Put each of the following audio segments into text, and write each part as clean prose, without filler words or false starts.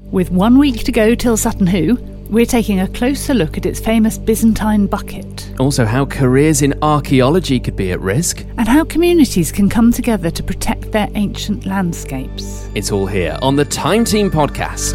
With 1 week to go till Sutton Hoo, we're taking a closer look at its famous Byzantine bucket. Also, how careers in archaeology could be at risk. And how communities can come together to protect their ancient landscapes. It's all here on the Time Team podcast.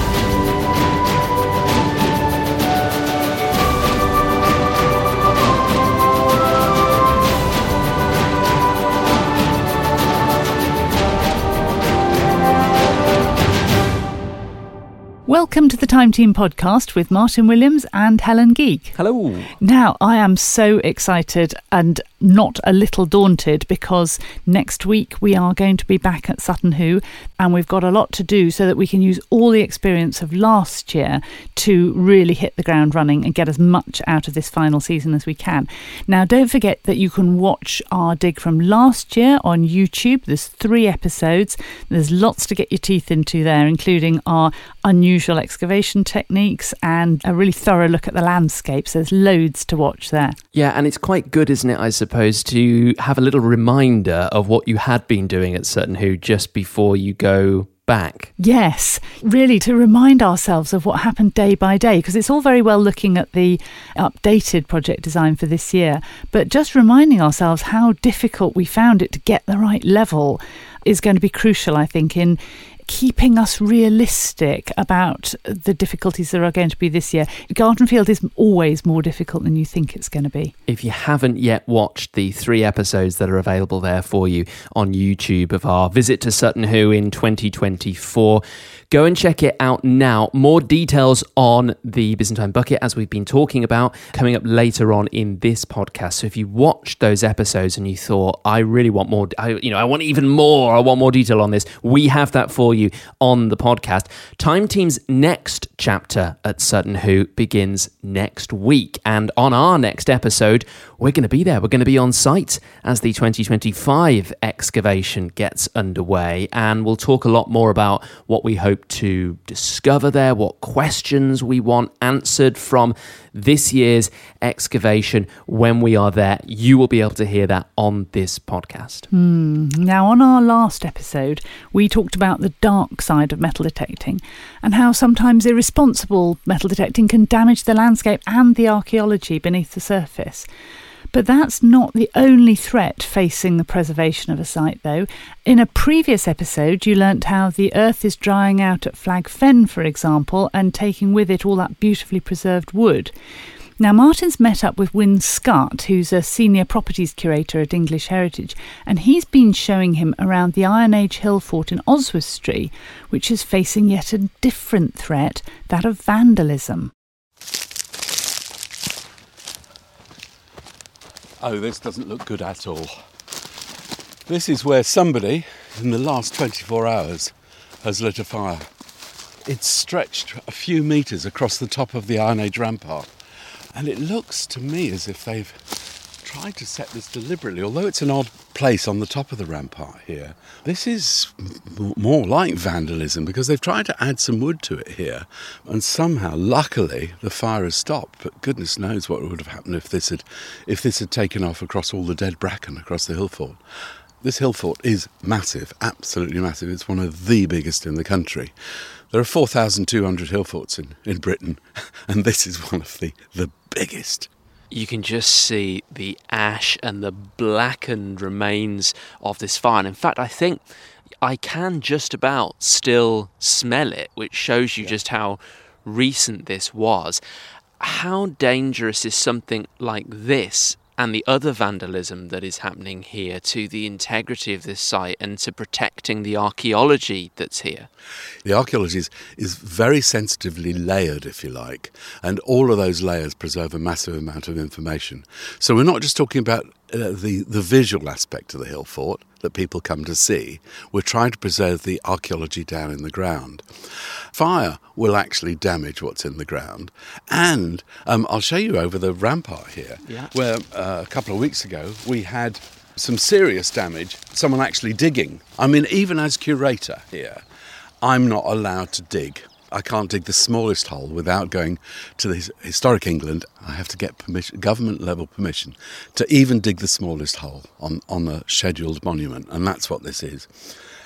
Welcome to the Time Team podcast with Martin Williams and Helen Geek. Hello. Now, I am so excited and not a little daunted because next week we are going to be back at Sutton Hoo and we've got a lot to do so that we can use all the experience of last year to really hit the ground running and get as much out of this final season as we can. Now, don't forget that you can watch our dig from last year on YouTube. There's 3 episodes. There's lots to get your teeth into there, including our unusual excavation techniques and a really thorough look at the landscapes. There's loads to watch there. Yeah, and it's quite good, isn't it, I suppose, to have a little reminder of what you had been doing at Sutton Hoo just before you go back. Yes, really to remind ourselves of what happened day by day, because it's all very well looking at the updated project design for this year, but just reminding ourselves how difficult we found it to get the right level is going to be crucial, I think, in keeping us realistic about the difficulties there are going to be this year. Garden Field is always more difficult than you think it's going to be. If you haven't yet watched the 3 episodes that are available there for you on YouTube of our visit to Sutton Hoo in 2024, go and check it out now. More details on the Byzantine bucket, as we've been talking about, coming up later on in this podcast. So if you watched those episodes and you thought, I really want more, I want even more, I want more detail on this, we have that for you on the podcast. Time Team's next chapter at Sutton Hoo begins next week. And on our next episode, we're going to be there. We're going to be on site as the 2025 excavation gets underway. And we'll talk a lot more about what we hope to discover there, what questions we want answered from this year's excavation when we are there. You will be able to hear that on this podcast. Now, on our last episode, we talked about the dark side of metal detecting and how sometimes irresponsible metal detecting can damage the landscape and the archaeology beneath the surface. But that's not the only threat facing the preservation of a site, though. In a previous episode, you learnt how the earth is drying out at Flag Fen, for example, and taking with it all that beautifully preserved wood. Now, Martin's met up with Wyn Scott, who's a senior properties curator at English Heritage, and he's been showing him around the Iron Age hill fort in Oswestry, which is facing yet a different threat, that of vandalism. Oh, this doesn't look good at all. This is where somebody, in the last 24 hours, has lit a fire. It's stretched a few metres across the top of the Iron Age rampart. And it looks to me as if they've tried to set this deliberately, although it's an odd place on the top of the rampart here. This is more like vandalism because they've tried to add some wood to it here, and somehow, luckily, the fire has stopped. But goodness knows what would have happened if this had taken off across all the dead bracken across the hill fort. This hill fort is massive, absolutely massive. It's one of the biggest in the country. There are 4,200 hill forts in Britain, and this is one of the biggest. You can just see the ash and the blackened remains of this fire. And in fact, I think I can just about still smell it, which shows you just how recent this was. How dangerous is something like this and the other vandalism that is happening here to the integrity of this site and to protecting the archaeology that's here? The archaeology is very sensitively layered, if you like, and all of those layers preserve a massive amount of information. So we're not just talking about the visual aspect of the hill fort that people come to see. We're trying to preserve the archaeology down in the ground. Fire will actually damage what's in the ground. And I'll show you over the rampart here, where a couple of weeks ago we had some serious damage, someone actually digging. I mean, even as curator here, I'm not allowed to dig. I can't dig the smallest hole without going to the Historic England. I have to get permission, government-level permission, to even dig the smallest hole on a scheduled monument, and that's what this is.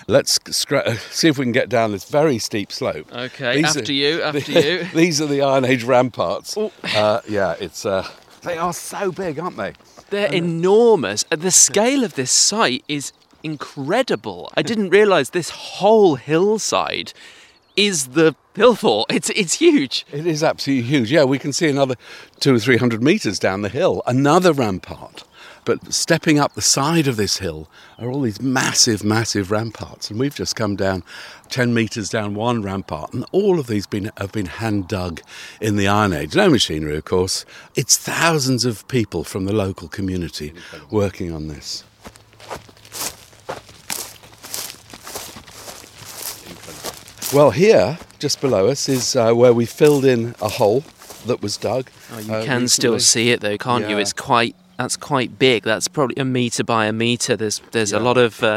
Let's see if we can get down this very steep slope. Okay, after you. These are the Iron Age ramparts. They are so big, aren't they? They're enormous. The scale of this site is incredible. I didn't realise this whole hillside is the hill fort. It's huge. It is absolutely huge. Yeah, we can see another 200 or 300 metres down the hill, another rampart. But stepping up the side of this hill are all these massive, massive ramparts. And we've just come down 10 metres down one rampart. And all of these have been hand dug in the Iron Age. No machinery, of course. It's thousands of people from the local community working on this. Well, here, just below us, is where we filled in a hole that was dug. Oh, you can still see it, though, can't you? That's quite big. That's probably 1 metre by 1 metre. There's a lot of...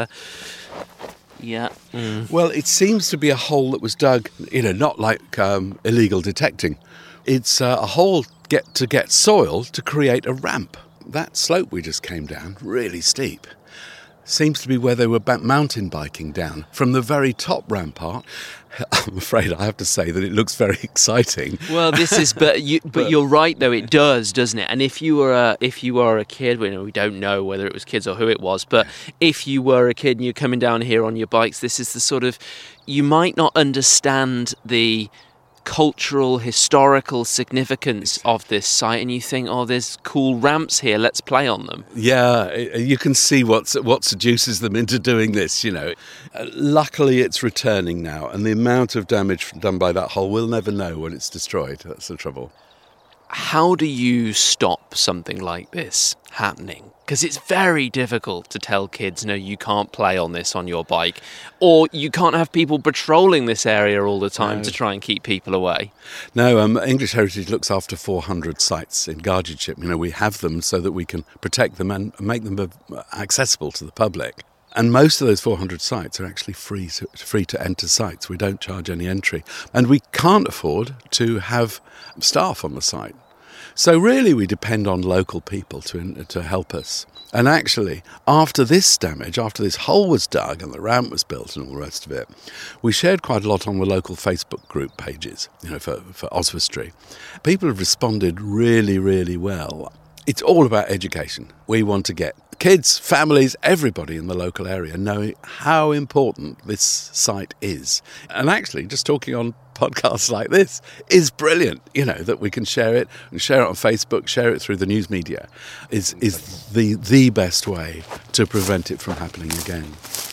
Well, it seems to be a hole that was dug, not like illegal detecting. It's a hole to get soil to create a ramp. That slope we just came down, really steep, seems to be where they were mountain biking down. From the very top rampart, I'm afraid I have to say that it looks very exciting. Well, this is, but you're right though. It does, doesn't it? And if you were a kid, we don't know whether it was kids or who it was, but if you were a kid and you're coming down here on your bikes, this is the sort of, you might not understand the cultural, historical significance of this site, and you think, oh, there's cool ramps here, let's play on them. Yeah, you can see what seduces them into doing this, Luckily, it's returning now, and the amount of damage done by that hole, we'll never know when it's destroyed. That's the trouble. How do you stop something like this happening? Because it's very difficult to tell kids, no, you can't play on this on your bike, or you can't have people patrolling this area all the time to try and keep people away. No, English Heritage looks after 400 sites in guardianship. We have them so that we can protect them and make them accessible to the public. And most of those 400 sites are actually free to enter sites. We don't charge any entry. And we can't afford to have staff on the site. So really we depend on local people to help us. And actually, after this damage, after this hole was dug and the ramp was built and all the rest of it, we shared quite a lot on the local Facebook group pages, for Oswestry. People have responded really, really well. It's all about education. We want to get kids, families, everybody in the local area knowing how important this site is. And actually, just talking on podcasts like this is brilliant, that we can share it on Facebook, share it through the news media is the best way to prevent it from happening again.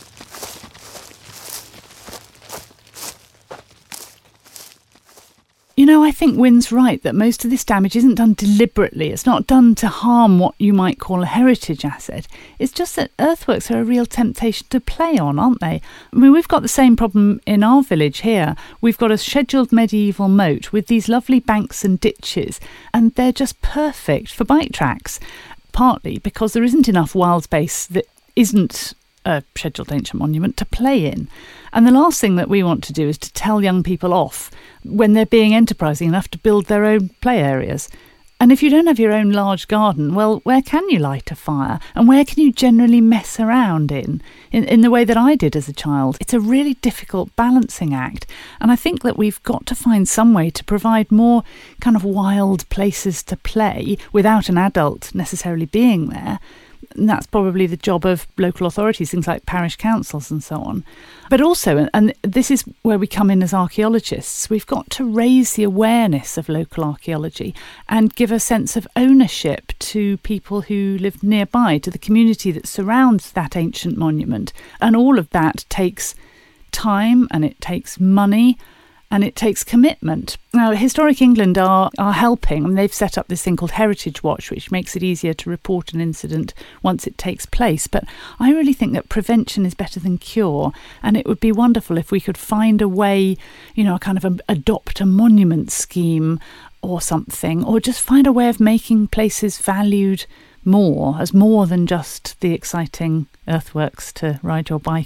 I think Wynne's right that most of this damage isn't done deliberately. It's not done to harm what you might call a heritage asset. It's just that earthworks are a real temptation to play on, aren't they? We've got the same problem in our village here. We've got a scheduled medieval moat with these lovely banks and ditches, and they're just perfect for bike tracks, partly because there isn't enough wild space that isn't a scheduled ancient monument to play in. And the last thing that we want to do is to tell young people off when they're being enterprising enough to build their own play areas. And if you don't have your own large garden, well, where can you light a fire? And where can you generally mess around in the way that I did as a child? It's a really difficult balancing act. And I think that we've got to find some way to provide more kind of wild places to play without an adult necessarily being there. And that's probably the job of local authorities, things like parish councils and so on. But also, and this is where we come in as archaeologists, we've got to raise the awareness of local archaeology and give a sense of ownership to people who live nearby, to the community that surrounds that ancient monument. And all of that takes time, and it takes money, and it takes commitment. Now, Historic England are helping, and they've set up this thing called Heritage Watch, which makes it easier to report an incident once it takes place. But I really think that prevention is better than cure, and it would be wonderful if we could find a way, kind of adopt a monument scheme or something, or just find a way of making places valued more, as more than just the exciting earthworks to ride your bike on.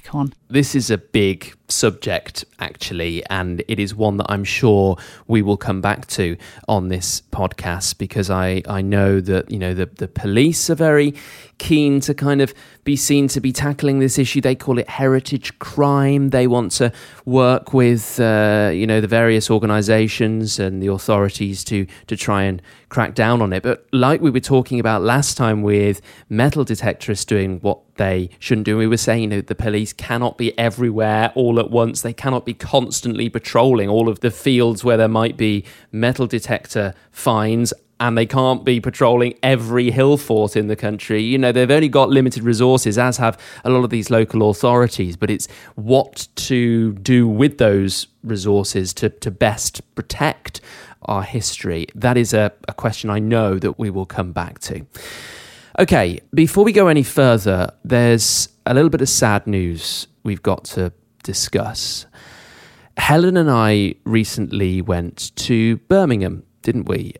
This is a big subject, actually, and it is one that I'm sure we will come back to on this podcast, because I know that, the police are very keen to kind of be seen to be tackling this issue. They call it heritage crime. They want to work with, the various organisations and the authorities to try and crack down on it. But like we were talking about last time with metal detectorists doing what they shouldn't do, we were saying, the police cannot be everywhere all at once. They cannot be constantly patrolling all of the fields where there might be metal detector finds, and they can't be patrolling every hill fort in the country. They've only got limited resources, as have a lot of these local authorities, but it's what to do with those resources to best protect our history. That is a question I know that we will come back to. Okay, before we go any further, there's a little bit of sad news we've got to discuss. Helen and I recently went to Birmingham, didn't we?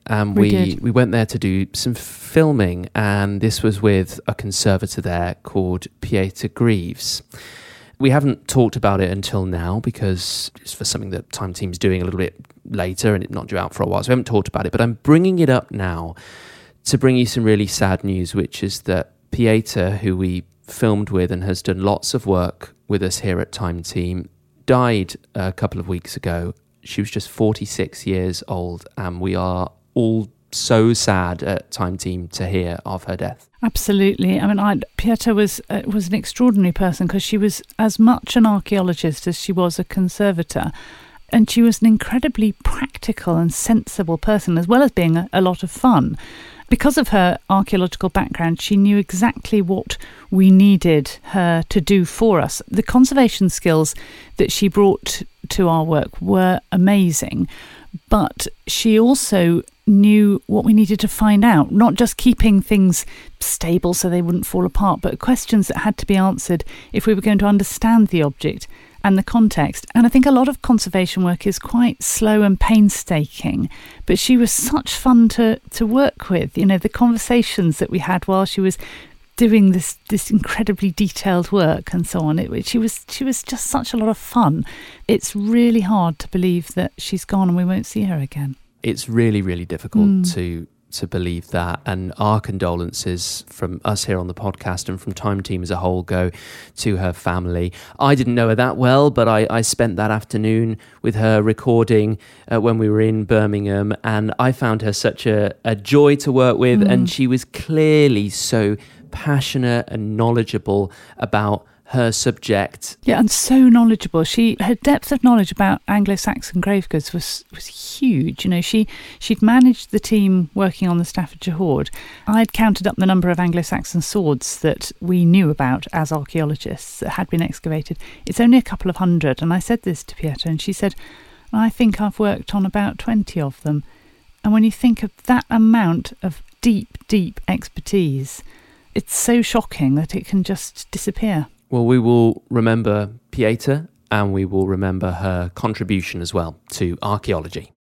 We went there to do some filming, and this was with a conservator there called Pieter Greaves. We haven't talked about it until now because it's for something that Time Team's doing a little bit later and it's not due out for a while, so we haven't talked about it, but I'm bringing it up now to bring you some really sad news, which is that Pieter, who we filmed with and has done lots of work with us here at Time Team, died a couple of weeks ago. She was just 46 years old, and we are all so sad at Time Team to hear of her death. Absolutely. I mean, Pieter was an extraordinary person, because she was as much an archaeologist as she was a conservator. And she was an incredibly practical and sensible person, as well as being a lot of fun. Because of her archaeological background, she knew exactly what we needed her to do for us. The conservation skills that she brought to our work were amazing, but she also knew what we needed to find out, not just keeping things stable so they wouldn't fall apart, but questions that had to be answered if we were going to understand the object and the context. And I think a lot of conservation work is quite slow and painstaking, but she was such fun to work with. The conversations that we had while she was doing this incredibly detailed work and so on, she was just such a lot of fun. It's really hard to believe that she's gone and we won't see her again. It's really, really difficult to believe that, and our condolences from us here on the podcast and from Time Team as a whole go to her family. I didn't know her that well, but I spent that afternoon with her recording when we were in Birmingham, and I found her such a joy to work with, and she was clearly so passionate and knowledgeable about her subject. Yeah, and so knowledgeable. Her depth of knowledge about Anglo-Saxon grave goods was huge. She'd managed the team working on the Staffordshire Hoard. I'd counted up the number of Anglo-Saxon swords that we knew about as archaeologists that had been excavated. It's only a couple of hundred, and I said this to Pieter, and she said, I think I've worked on about 20 of them. And when you think of that amount of deep expertise, it's so shocking that it can just disappear. Well, we will remember Pieter, and we will remember her contribution as well to archaeology.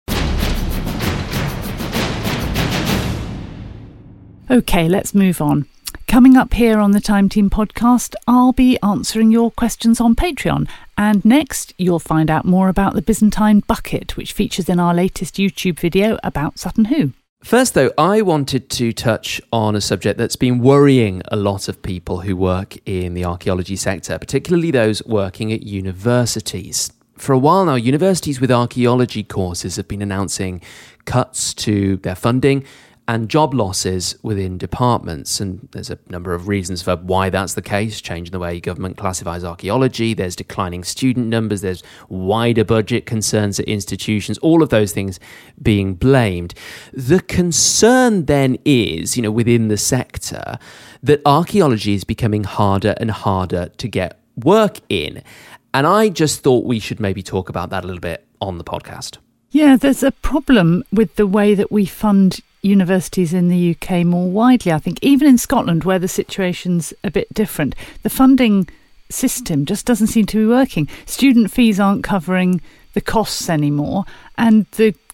Okay, let's move on. Coming up here on the Time Team podcast, I'll be answering your questions on Patreon. And next, you'll find out more about the Byzantine bucket, which features in our latest YouTube video about Sutton Hoo. First, though, I wanted to touch on a subject that's been worrying a lot of people who work in the archaeology sector, particularly those working at universities. For a while now, universities with archaeology courses have been announcing cuts to their funding and job losses within departments. And there's a number of reasons for why that's the case. Changing the way government classifies archaeology, there's declining student numbers, there's wider budget concerns at institutions, all of those things being blamed. The concern then is, within the sector, that archaeology is becoming harder and harder to get work in. And I just thought we should maybe talk about that a little bit on the podcast. Yeah, there's a problem with the way that we fund universities in the UK more widely, I think. Even in Scotland, where the situation's a bit different, the funding system just doesn't seem to be working. Student fees aren't covering the costs anymore, and the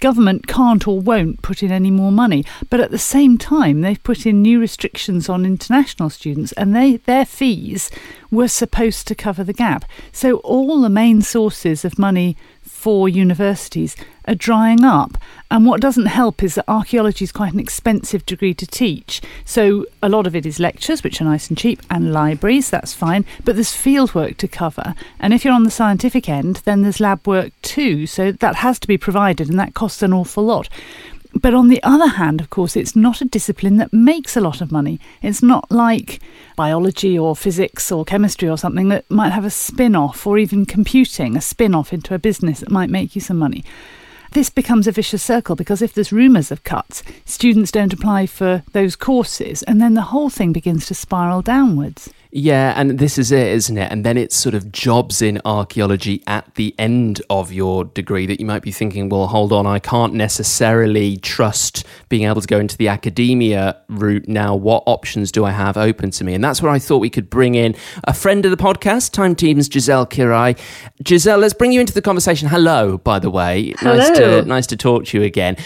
government can't or won't put in any more money. But at the same time, they've put in new restrictions on international students, and their fees were supposed to cover the gap. So all the main sources of money for universities are drying up. And what doesn't help is that archaeology is quite an expensive degree to teach. So a lot of it is lectures, which are nice and cheap, and libraries, that's fine. But there's field work to cover. And if you're on the scientific end, then there's lab work too. So that has to be provided, and that costs an awful lot. But on the other hand, of course, it's not a discipline that makes a lot of money. It's not like biology or physics or chemistry or something that might have a spin-off, or even computing, a spin-off into a business that might make you some money. This becomes a vicious circle, because if there's rumours of cuts, students don't apply for those courses, and then the whole thing begins to spiral downwards. Yeah, and this is it, isn't it? And then it's sort of jobs in archaeology at the end of your degree that you might be thinking, well, hold on, I can't necessarily trust being able to go into the academia route now. What options do I have open to me? And that's where I thought we could bring in a friend of the podcast, Time Team's Giselle Kirai. Giselle, let's bring you into the conversation. Hello, by the way. Hello. Nice to talk to you again.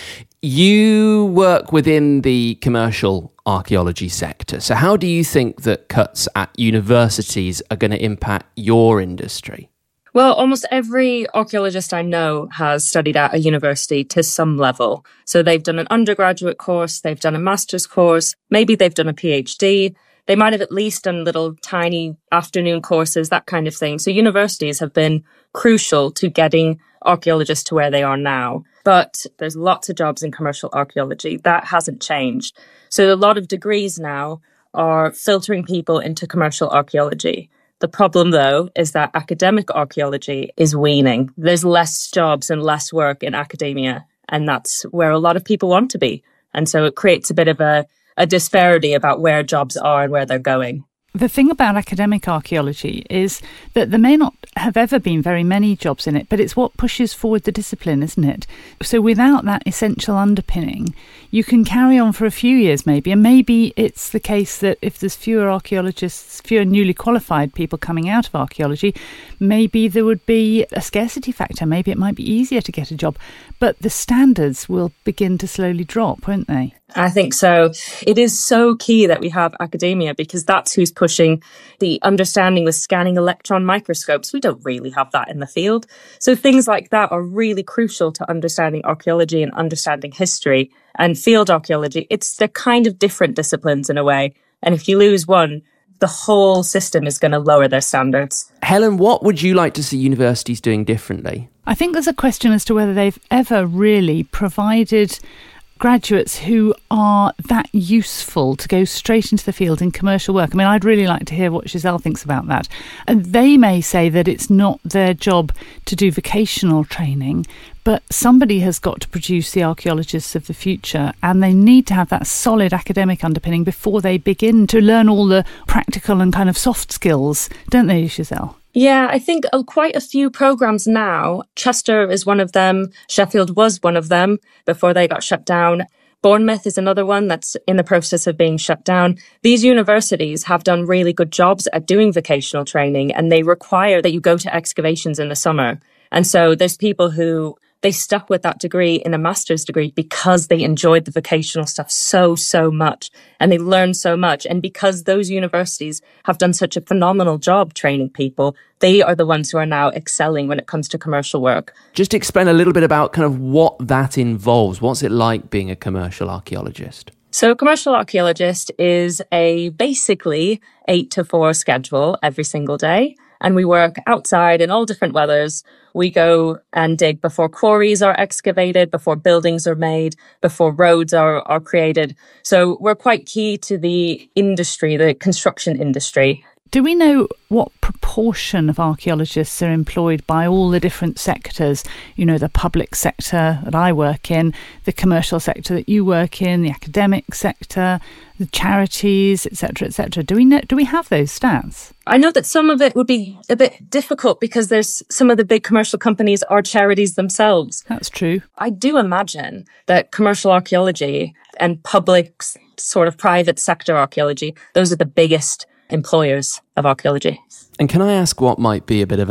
You work within the commercial archaeology sector. So how do you think that cuts at universities are going to impact your industry? Well, almost every archaeologist I know has studied at a university to some level. So they've done an undergraduate course, they've done a master's course, maybe they've done a PhD. They might have at least done little tiny afternoon courses, that kind of thing. So universities have been crucial to getting archaeologists to where they are now. But there's lots of jobs in commercial archaeology. That hasn't changed. So a lot of degrees now are filtering people into commercial archaeology. The problem, though, is that academic archaeology is waning. There's less jobs and less work in academia, and that's where a lot of people want to be. And so it creates a bit of a disparity about where jobs are and where they're going. The thing about academic archaeology is that there may not have ever been very many jobs in it, but it's what pushes forward the discipline, isn't it? So without that essential underpinning, you can carry on for a few years maybe, and maybe it's the case that if there's fewer archaeologists, fewer newly qualified people coming out of archaeology, maybe there would be a scarcity factor. Maybe it might be easier to get a job, but the standards will begin to slowly drop, won't they? I think so. It is so key that we have academia, because that's who's pushing the understanding with scanning electron microscopes. We don't really have that in the field. So things like that are really crucial to understanding archaeology and understanding history. And field archaeology, they're kind of different disciplines in a way. And if you lose one, the whole system is going to lower their standards. Helen, what would you like to see universities doing differently? I think there's a question as to whether they've ever really provided graduates who are that useful to go straight into the field in commercial work. I mean, I'd really like to hear what Giselle thinks about that. And they may say that it's not their job to do vocational training, but somebody has got to produce the archaeologists of the future, and they need to have that solid academic underpinning before they begin to learn all the practical and kind of soft skills, don't they, Giselle? Yeah, I think quite a few programs now. Chester is one of them. Sheffield was one of them before they got shut down. Bournemouth is another one that's in the process of being shut down. These universities have done really good jobs at doing vocational training, and they require that you go to excavations in the summer. And so there's people who they stuck with that degree in a master's degree because they enjoyed the vocational stuff so much, and they learned so much. And because those universities have done such a phenomenal job training people, they are the ones who are now excelling when it comes to commercial work. Just explain a little bit about kind of what that involves. What's it like being a commercial archaeologist? So a commercial archaeologist is a basically 8 to 4 schedule every single day. And we work outside in all different weathers. We go and dig before quarries are excavated, before buildings are made, before roads are created. So we're quite key to the industry, the construction industry. Do we know what proportion of archaeologists are employed by all the different sectors? You know, the public sector that I work in, the commercial sector that you work in, the academic sector, the charities, etc., etc. Do we have those stats? I know that some of it would be a bit difficult because there's some of the big commercial companies are charities themselves. That's true. I do imagine that commercial archaeology and public sort of private sector archaeology, those are the biggest employers of archaeology. And can I ask what might be a bit of a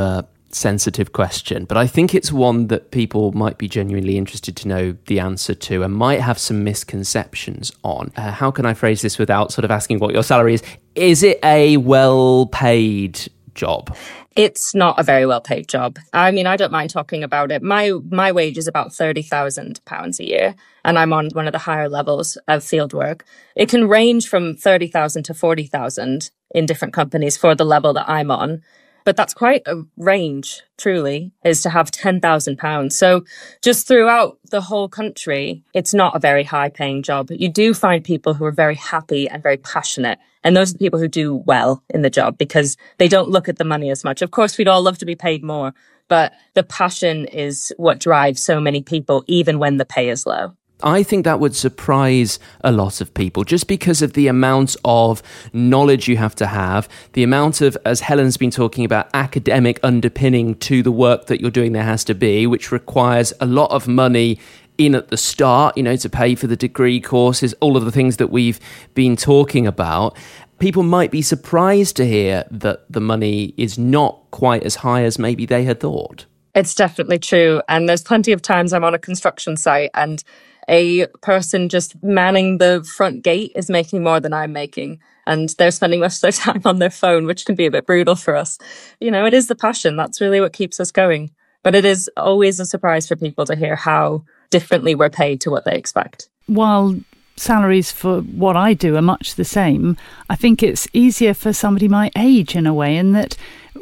sensitive question, but I think it's one that people might be genuinely interested to know the answer to and might have some misconceptions on. How can I phrase this without sort of asking what your salary is? Is it a well-paid job? It's not a very well-paid job. I mean, I don't mind talking about it. My wage is about £30,000 a year, and I'm on one of the higher levels of field work. It can range from 30,000 to 40,000 in different companies for the level that I'm on. But that's quite a range, truly, is to have £10,000. So just throughout the whole country, it's not a very high paying job. You do find people who are very happy and very passionate. And those are the people who do well in the job because they don't look at the money as much. Of course, we'd all love to be paid more, but the passion is what drives so many people, even when the pay is low. I think that would surprise a lot of people just because of the amount of knowledge you have to have, the amount of, as Helen's been talking about, academic underpinning to the work that you're doing there has to be, which requires a lot of money in at the start, to pay for the degree courses, all of the things that we've been talking about. People might be surprised to hear that the money is not quite as high as maybe they had thought. It's definitely true. And there's plenty of times I'm on a construction site and a person just manning the front gate is making more than I'm making. And they're spending most of their time on their phone, which can be a bit brutal for us. It is the passion. That's really what keeps us going. But it is always a surprise for people to hear how differently we're paid to what they expect. While salaries for what I do are much the same, I think it's easier for somebody my age in a way, in that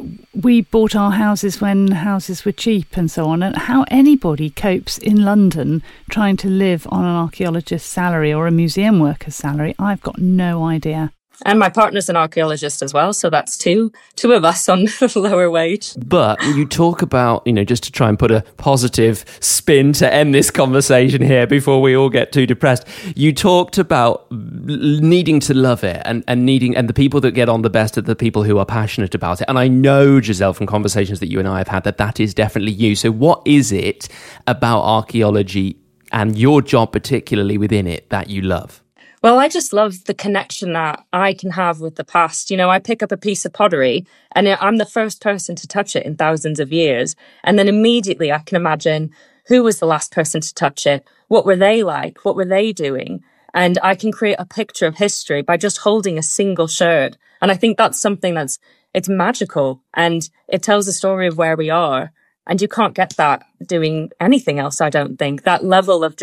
we bought our houses when houses were cheap and so on, and how anybody copes in London trying to live on an archaeologist's salary or a museum worker's salary, I've got no idea. And my partner's an archaeologist as well, so that's two of us on the lower wage. But you talk about, just to try and put a positive spin to end this conversation here before we all get too depressed, you talked about needing to love it and the people that get on the best are the people who are passionate about it. And I know, Giselle, from conversations that you and I have had, that is definitely you. So what is it about archaeology and your job particularly within it that you love? Well, I just love the connection that I can have with the past. I pick up a piece of pottery and I'm the first person to touch it in thousands of years. And then immediately I can imagine who was the last person to touch it? What were they like? What were they doing? And I can create a picture of history by just holding a single sherd. And I think that's something it's magical and it tells the story of where we are. And you can't get that doing anything else, I don't think. That level of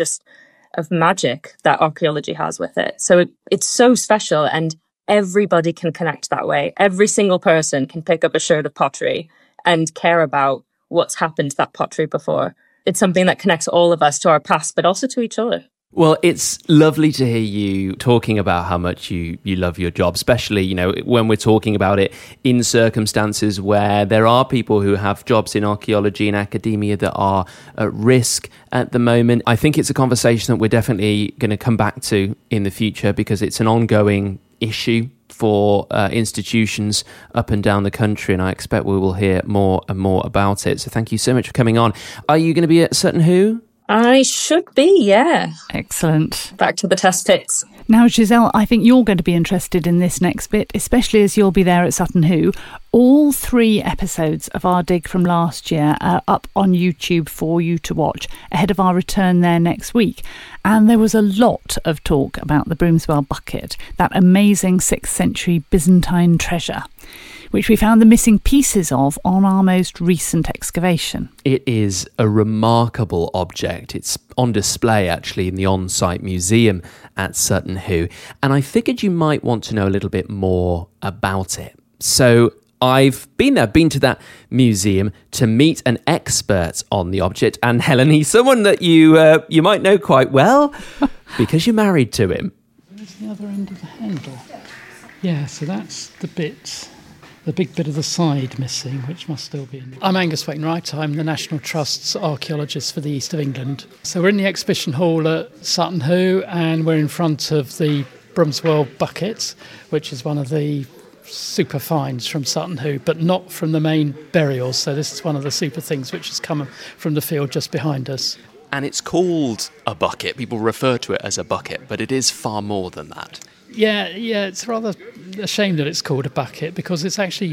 magic that archaeology has with it. So it's so special and everybody can connect that way. Every single person can pick up a sherd of pottery and care about what's happened to that pottery before. It's something that connects all of us to our past, but also to each other. Well, it's lovely to hear you talking about how much you love your job, especially, when we're talking about it in circumstances where there are people who have jobs in archaeology and academia that are at risk at the moment. I think it's a conversation that we're definitely going to come back to in the future because it's an ongoing issue for institutions up and down the country, and I expect we will hear more and more about it. So thank you so much for coming on. Are you going to be at Sutton Hoo? I should be, yeah. Excellent. Back to the test pits. Now, Giselle, I think you're going to be interested in this next bit, especially as you'll be there at Sutton Hoo. All 3 episodes of our dig from last year are up on YouTube for you to watch ahead of our return there next week. And there was a lot of talk about the Broomswell bucket, that amazing 6th century Byzantine treasure, which we found the missing pieces of on our most recent excavation. It is a remarkable object. It's on display, actually, in the on-site museum at Sutton Hoo. And I figured you might want to know a little bit more about it. So I've been to that museum to meet an expert on the object. And Helen, he's someone that you might know quite well because you're married to him. Where's the other end of the handle? Yeah, so that's the big bit of the side missing, which must still be in. I'm Angus Wainwright. I'm the National Trust's archaeologist for the East of England. So we're in the exhibition hall at Sutton Hoo, and we're in front of the Broomswell bucket, which is one of the super finds from Sutton Hoo, but not from the main burials. So this is one of the super things which has come from the field just behind us. And it's called a bucket. People refer to it as a bucket, but it is far more than that. Yeah, it's rather a shame that it's called a bucket because it's actually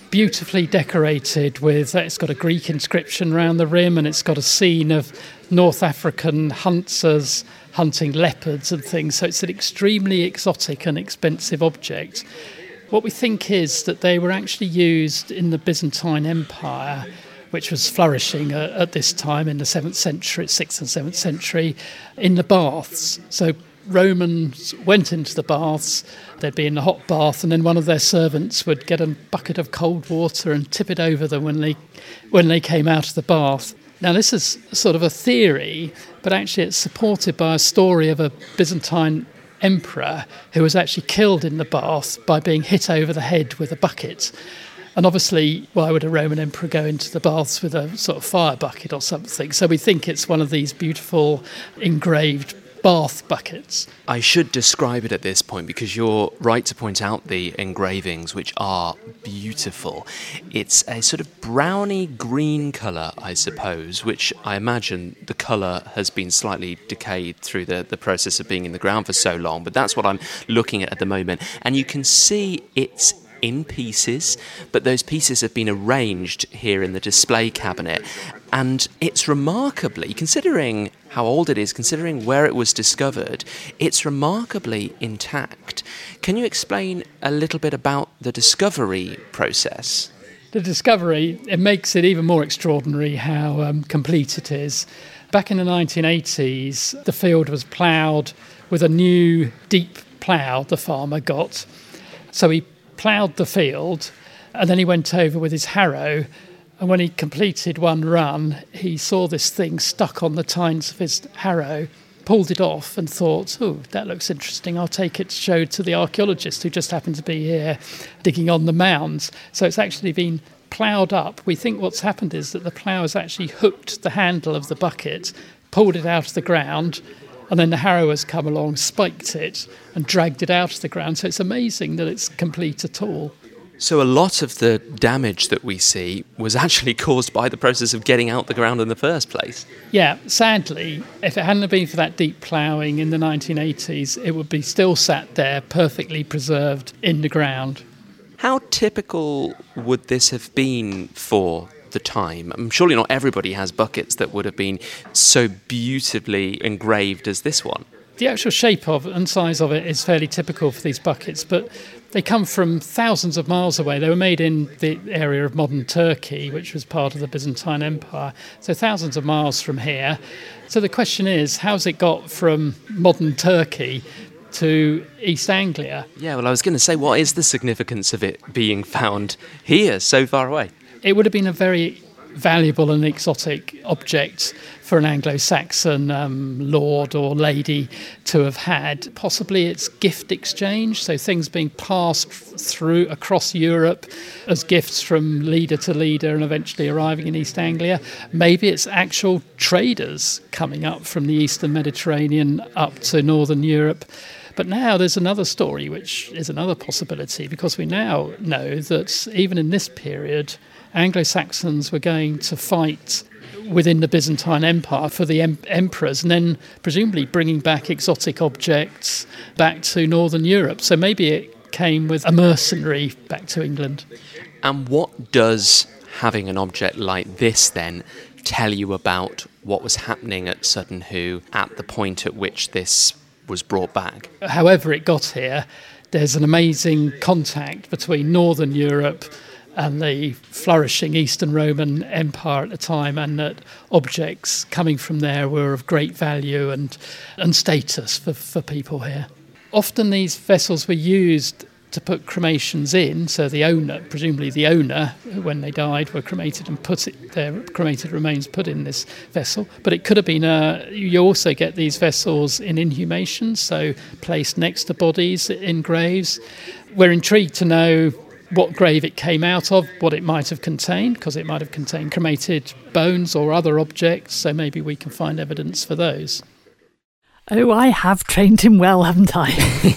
beautifully decorated with, it's got a Greek inscription around the rim, and it's got a scene of North African hunters hunting leopards and things. So it's an extremely exotic and expensive object. What we think is that they were actually used in the Byzantine Empire, which was flourishing at this time in the 7th century, 6th and 7th century, in the baths. So Romans went into the baths, they'd be in the hot bath, and then one of their servants would get a bucket of cold water and tip it over them when they came out of the bath. Now, this is sort of a theory, but actually it's supported by a story of a Byzantine emperor who was actually killed in the bath by being hit over the head with a bucket. And obviously, why would a Roman emperor go into the baths with a sort of fire bucket or something? So we think it's one of these beautiful engraved bath buckets. I should describe it at this point because you're right to point out the engravings, which are beautiful. It's a sort of browny green colour, I suppose, which I imagine the colour has been slightly decayed through the process of being in the ground for so long, but that's what I'm looking at the moment. And you can see it's in pieces, but those pieces have been arranged here in the display cabinet. And it's remarkably, considering how old it is, considering where it was discovered, it's remarkably intact. Can you explain a little bit about the discovery process? The discovery, it makes it even more extraordinary how complete it is. Back in the 1980s, the field was ploughed with a new deep plough the farmer got. So he ploughed the field, and then he went over with his harrow, and when he completed one run, he saw this thing stuck on the tines of his harrow, pulled it off and thought, oh, that looks interesting, I'll take it to show to the archaeologist who just happened to be here digging on the mounds. So it's actually been ploughed up. We think what's happened is that the plough has actually hooked the handle of the bucket, pulled it out of the ground, and then the harrow has come along, spiked it, and dragged it out of the ground. So it's amazing that it's complete at all. So a lot of the damage that we see was actually caused by the process of getting out the ground in the first place. Yeah, sadly, if it hadn't been for that deep ploughing in the 1980s, it would be still sat there, perfectly preserved in the ground. How typical would this have been for the time? Surely not everybody has buckets that would have been so beautifully engraved as this one. The actual shape of and size of it is fairly typical for these buckets, but they come from thousands of miles away. They were made in the area of modern Turkey, which was part of the Byzantine Empire, so thousands of miles from here. So the question is, how's it got from modern Turkey to East Anglia? Yeah, well, I was going to say, what is the significance of it being found here so far away? It would have been a very valuable and exotic object for an Anglo-Saxon lord or lady to have had. Possibly it's gift exchange, so things being passed through across Europe as gifts from leader to leader and eventually arriving in East Anglia. Maybe it's actual traders coming up from the Eastern Mediterranean up to Northern Europe. But now there's another story, which is another possibility, because we now know that even in this period, Anglo-Saxons were going to fight within the Byzantine Empire for the emperors, and then presumably bringing back exotic objects back to Northern Europe. So maybe it came with a mercenary back to England. And what does having an object like this then tell you about what was happening at Sutton Hoo at the point at which this was brought back? However it got here, there's an amazing contact between Northern Europe and the flourishing Eastern Roman Empire at the time, and that objects coming from there were of great value and status for people here. Often these vessels were used to put cremations in, so the owner, presumably the owner, when they died, were cremated and their cremated remains put in this vessel. But it could have been you also get these vessels in inhumations, so placed next to bodies in graves. We're intrigued to know what grave it came out of, what it might have contained, because it might have contained cremated bones or other objects, so maybe we can find evidence for those. Oh, I have trained him well, haven't I?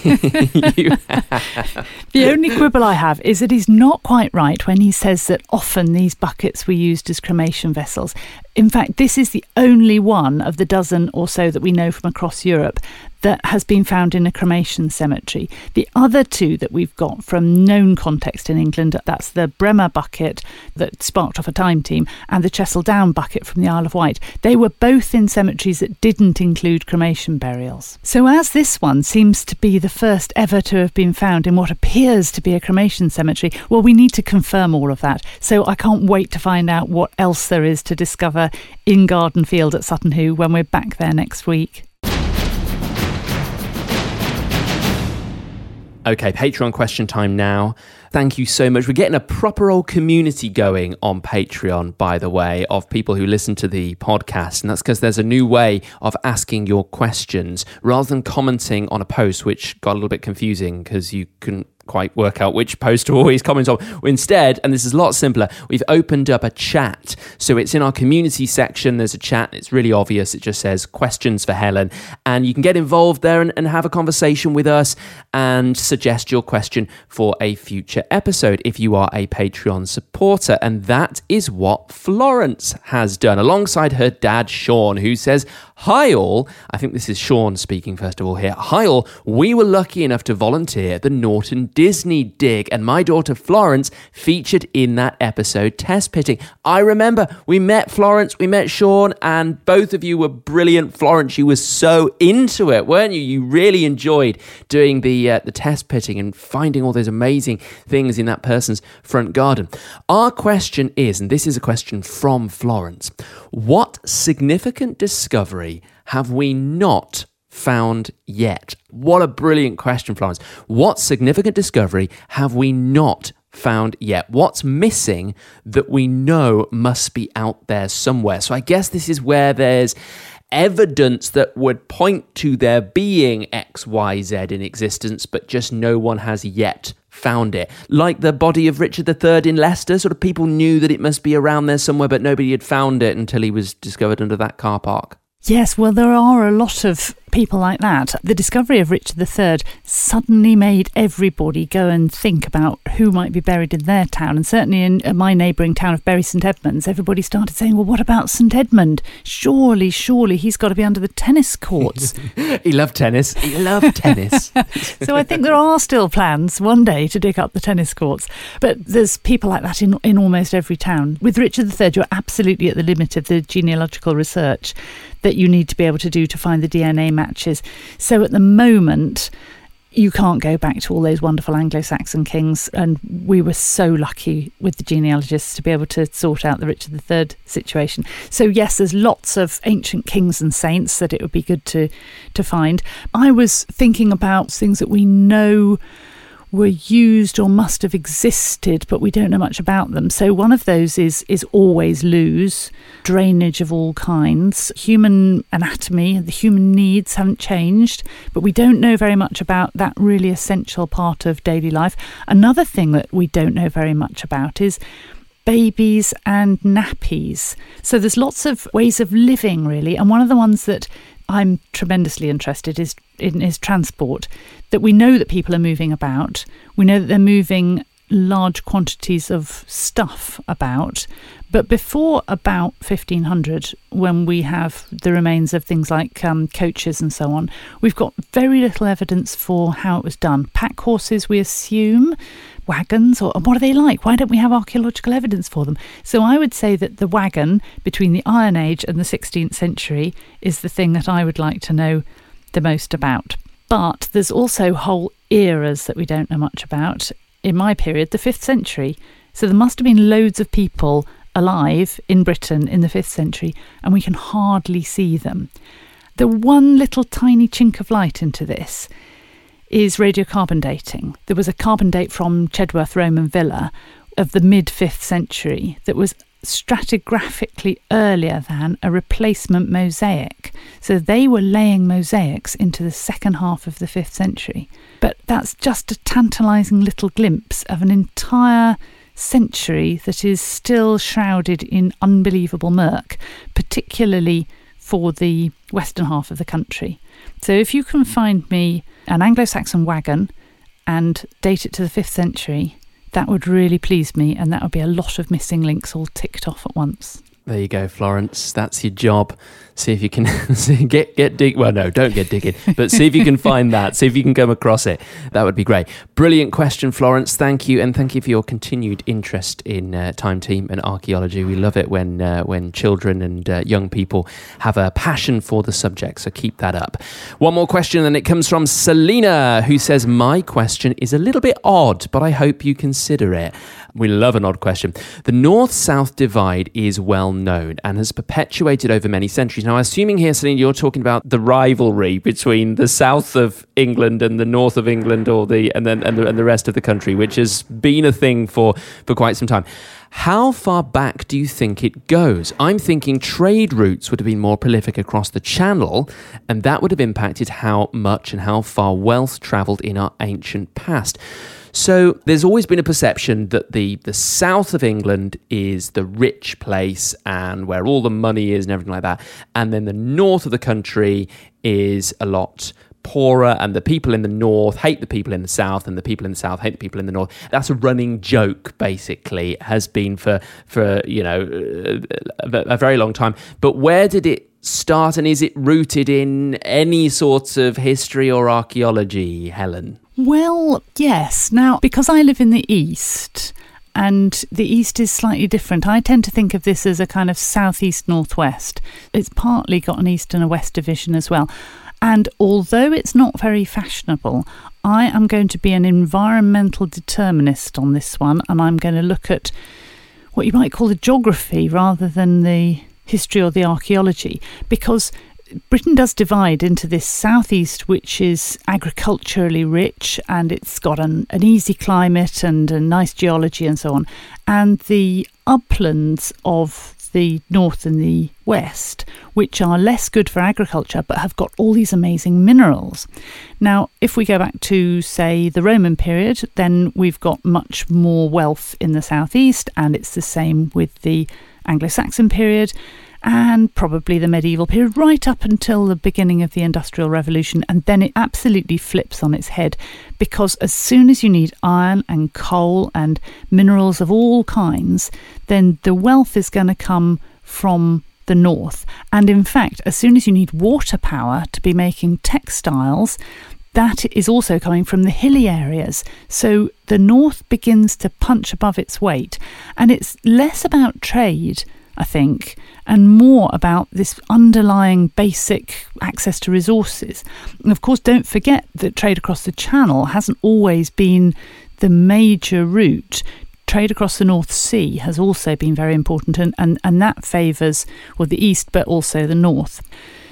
You have. The only quibble I have is that he's not quite right when he says that often these buckets were used as cremation vessels. In fact, this is the only one of the dozen or so that we know from across Europe that has been found in a cremation cemetery. The other two that we've got from known context in England, that's the Bremer bucket that sparked off a time team and the Chesil Down bucket from the Isle of Wight. They were both in cemeteries that didn't include cremation burials. So as this one seems to be the first ever to have been found in what appears to be a cremation cemetery, well, we need to confirm all of that. So I can't wait to find out what else there is to discover in Garden Field at Sutton Hoo when we're back there next week. Okay, Patreon question time now. Thank you so much. We're getting a proper old community going on Patreon, by the way, of people who listen to the podcast. And that's because there's a new way of asking your questions rather than commenting on a post, which got a little bit confusing because you couldn't quite work out which post to always comment on. Instead, and this is a lot simpler, we've opened up a chat. So it's in our community section. There's a chat. It's really obvious. It just says questions for Helen. And you can get involved there and have a conversation with us and suggest your question for a future episode if you are a Patreon supporter. And that is what Florence has done alongside her dad, Sean, who says, "Hi all." I think this is Sean speaking first of all here. "Hi all. We were lucky enough to volunteer at the Norton Disney dig, and my daughter Florence featured in that episode test pitting. I remember we met Florence, we met Sean, and both of you were brilliant. Florence, you were so into it, weren't you? You really enjoyed doing the test pitting and finding all those amazing things in that person's front garden. Our question is, and this is a question from Florence, what significant discovery have we not found yet? What a brilliant question, Florence. What significant discovery have we not found yet? What's missing that we know must be out there somewhere? So I guess this is where there's evidence that would point to there being XYZ in existence, but just no one has yet found it. Like the body of Richard III in Leicester, sort of people knew that it must be around there somewhere, but nobody had found it until he was discovered under that car park. Yes, well, there are a lot of people like that. The discovery of Richard III suddenly made everybody go and think about who might be buried in their town. And certainly in my neighbouring town of Bury St Edmunds, everybody started saying, well, what about St Edmund? Surely he's got to be under the tennis courts. He loved tennis. He loved tennis. So I think there are still plans one day to dig up the tennis courts. But there's people like that in almost every town. With Richard III, you're absolutely at the limit of the genealogical research that you need to be able to do to find the DNA matches. So at the moment, you can't go back to all those wonderful Anglo-Saxon kings, and we were so lucky with the genealogists to be able to sort out the Richard III situation. So yes, there's lots of ancient kings and saints that it would be good to find. I was thinking about things that we know were used or must have existed, but we don't know much about them. So one of those is always loos, drainage of all kinds. Human anatomy, the human needs haven't changed, but we don't know very much about that really essential part of daily life. Another thing that we don't know very much about is babies and nappies. So there's lots of ways of living, really, and one of the ones that I'm tremendously interested in is transport. That we know that people are moving about. We know that they're moving large quantities of stuff about. But before about 1500, when we have the remains of things like coaches and so on, we've got very little evidence for how it was done. Pack horses, we assume, wagons, or what are they like? Why don't we have archaeological evidence for them? So I would say that the wagon between the Iron Age and the 16th century is the thing that I would like to know the most about. But there's also whole eras that we don't know much about. In my period, the 5th century. So there must have been loads of people alive in Britain in the 5th century, and we can hardly see them. The one little tiny chink of light into this is radiocarbon dating. There was a carbon date from Chedworth Roman Villa of the mid-5th century that was stratigraphically earlier than a replacement mosaic. So they were laying mosaics into the second half of the 5th century. But that's just a tantalising little glimpse of an entire century that is still shrouded in unbelievable murk, particularly for the western half of the country. So if you can find me an Anglo-Saxon wagon and date it to the 5th century, that would really please me, and that would be a lot of missing links all ticked off at once. There you go, Florence. That's your job. See if you can get dig. Well, no, don't get digging, but see if you can find that. See if you can come across it. That would be great. Brilliant question, Florence. Thank you, and thank you for your continued interest in Time Team and archaeology. We love it when children and young people have a passion for the subject. So keep that up. One more question, and it comes from Selena, who says, "My question is a little bit odd, but I hope you consider it." We love an odd question. The North-South divide is well known and has perpetuated over many centuries. Now, assuming here, Selena, you're talking about the rivalry between the south of England and the north of England, or the rest of the country, which has been a thing for quite some time. How far back do you think it goes? I'm thinking trade routes would have been more prolific across the Channel, and that would have impacted how much and how far wealth travelled in our ancient past. So there's always been a perception that the south of England is the rich place and where all the money is and everything like that. And then the north of the country is a lot poorer, and the people in the north hate the people in the south, and the people in the south hate the people in the north. That's a running joke, basically, has been for a very long time. But where did it start, and is it rooted in any sort of history or archaeology, Helen? Well, yes. Now, because I live in the East, and the East is slightly different, I tend to think of this as a kind of southeast-northwest. It's partly got an east and a west division as well. And although it's not very fashionable, I am going to be an environmental determinist on this one, and I'm going to look at what you might call the geography rather than the history or the archaeology, because Britain does divide into this southeast, which is agriculturally rich, and it's got an easy climate and a nice geology and so on, and the uplands of the north and the west, which are less good for agriculture but have got all these amazing minerals. Now, if we go back to, say, the Roman period, then we've got much more wealth in the southeast, and it's the same with the Anglo-Saxon period and probably the medieval period, right up until the beginning of the Industrial Revolution. And then it absolutely flips on its head, because as soon as you need iron and coal and minerals of all kinds, then the wealth is going to come from the north. And in fact, as soon as you need water power to be making textiles, that is also coming from the hilly areas. So the north begins to punch above its weight. And it's less about trade, I think, and more about this underlying basic access to resources. And of course, don't forget that trade across the Channel hasn't always been the major route. Trade across the North Sea has also been very important, and that favours, well, the East, but also the North.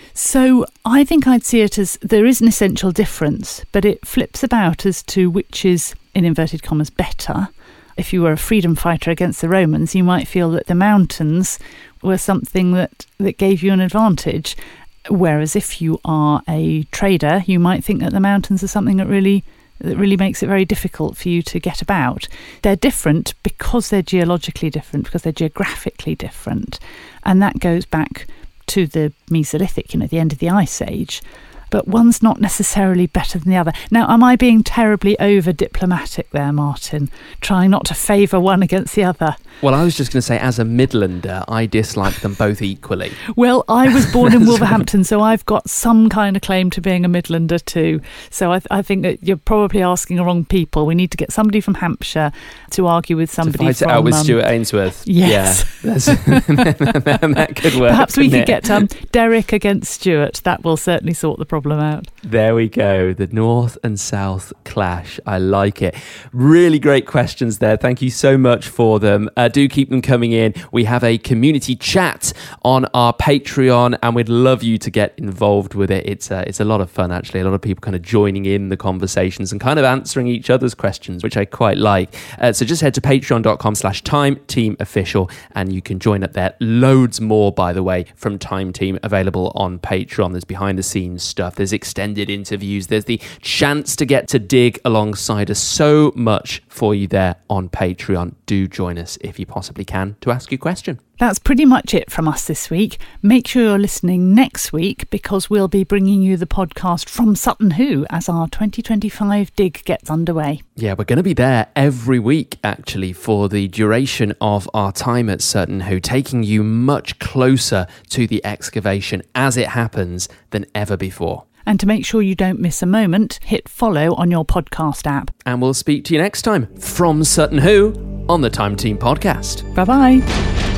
So I think I'd see it as there is an essential difference, but it flips about as to which is, in inverted commas, better. If you were a freedom fighter against the Romans, you might feel that the mountains were something that gave you an advantage. Whereas if you are a trader, you might think that the mountains are something that really makes it very difficult for you to get about. They're different because they're geologically different, because they're geographically different. And that goes back to the Mesolithic, the end of the Ice Age. But one's not necessarily better than the other. Now, am I being terribly over-diplomatic there, Martin, trying not to favour one against the other? Well, I was just going to say, as a Midlander, I dislike them both equally. Well, I was born in Wolverhampton, so I've got some kind of claim to being a Midlander too. So I think that you're probably asking the wrong people. We need to get somebody from Hampshire to argue with somebody from... To fight it out with Stuart Ainsworth. Yes. Yeah, that could work. Perhaps we could get Derek against Stuart. That will certainly sort the problem out. There we go. The North and South clash. I like it. Really great questions there. Thank you so much for them. Do keep them coming in. We have a community chat on our Patreon, and we'd love you to get involved with it. It's a lot of fun, actually. A lot of people kind of joining in the conversations and kind of answering each other's questions, which I quite like. So just head to patreon.com/TimeTeamOfficial and you can join up there. Loads more, by the way, from Time Team available on Patreon. There's behind the scenes stuff. There's extended interviews. There's the chance to get to dig alongside us. So much for you there on Patreon. do join us if you possibly can to ask your question. That's pretty much it from us this week. Make sure you're listening next week because we'll be bringing you the podcast from Sutton Hoo as our 2025 dig gets underway. Yeah, we're going to be there every week, actually, for the duration of our time at Sutton Hoo, taking you much closer to the excavation as it happens than ever before. And to make sure you don't miss a moment, hit follow on your podcast app. And we'll speak to you next time from Sutton Hoo on the Time Team Podcast. Bye-bye.